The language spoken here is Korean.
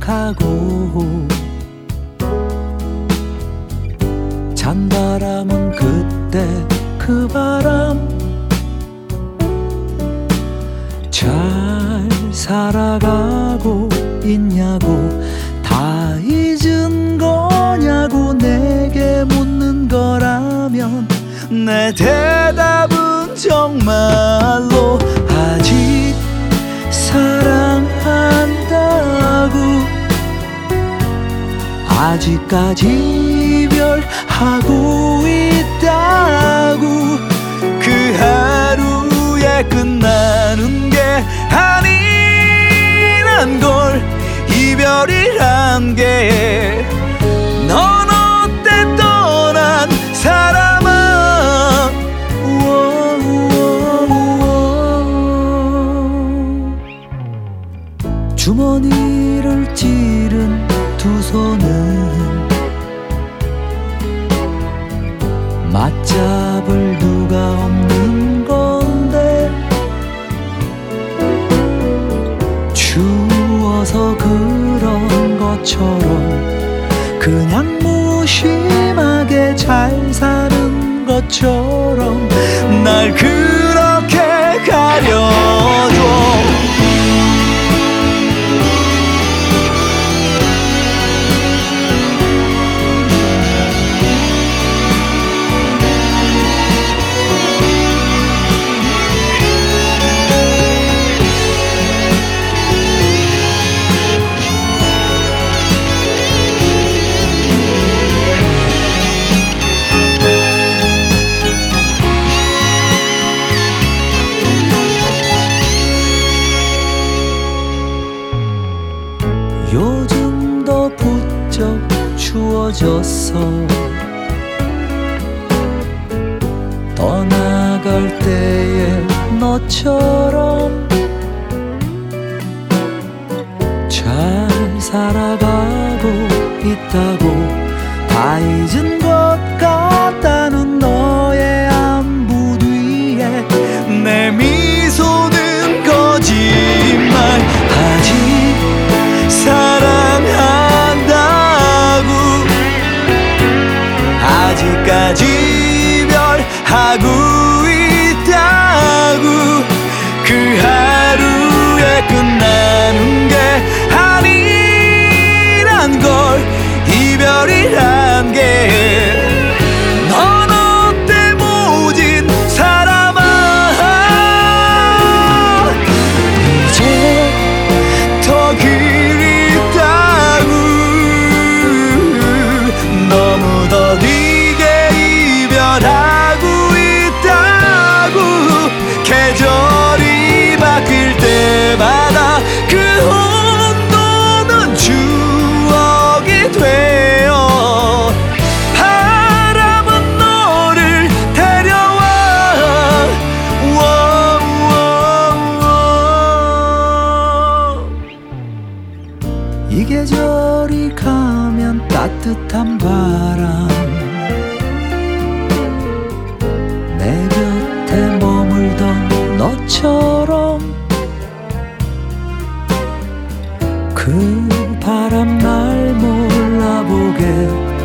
생각하고 찬바람은 그때 그 바람 잘 살아가고 있냐고 다 잊은 거냐고 내게 묻는 거라면 내 대답은 정말로 아직 사랑한다고 아직까지 이별하고 있다고 그 하루에 끝나는 게 아니란 걸 이별이란 게 넌 어때 떠난 사람아 주머니를 찌른 두 손은 맞잡을 누가 없는 건데 추워서 그런 것처럼 그냥 무심하게 잘 사는 것처럼 날 그렇게 가려줘 요즘 더 부쩍 추워졌어 떠나갈 때의 너처럼 잘 살아가고 있다고 다 잊은 것 같다는 너의 안부 뒤에 내 미소는 거짓말 아직 사랑한다고 아직까지 이별하고 있다고 그 하루에 끝나는 게 아니란 걸 이별이란 게 넌 어때 모진 사람아 이제 더 너무 더디게 이별하고 있다고 계절이 바뀔 때마다 그 온도는 추억이 되어 바람은 너를 데려와 이 계절이 가면 따뜻한 바람 내 곁에 머물던 너처럼 그 바람 날 몰라보게